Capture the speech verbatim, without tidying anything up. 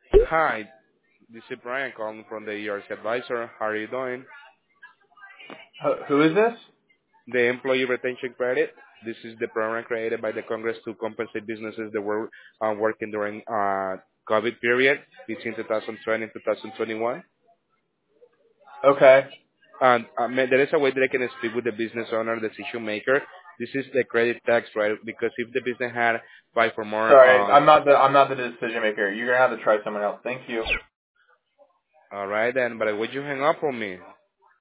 Hi, this is Brian calling from the E R C Advisor. How are you doing? Who who is this? The Employee Retention Credit. This is the program created by the Congress to compensate businesses that were uh, working during uh, COVID period between two thousand twenty and two thousand twenty-one. Okay. And uh, ma- there is a way that I can speak with the business owner, the decision maker. This is the credit tax, right? Because if the business had five or more, Sorry, uh, I'm not the I'm not the decision maker. You're gonna have to try someone else. Thank you. all right then. But would you hang up on me?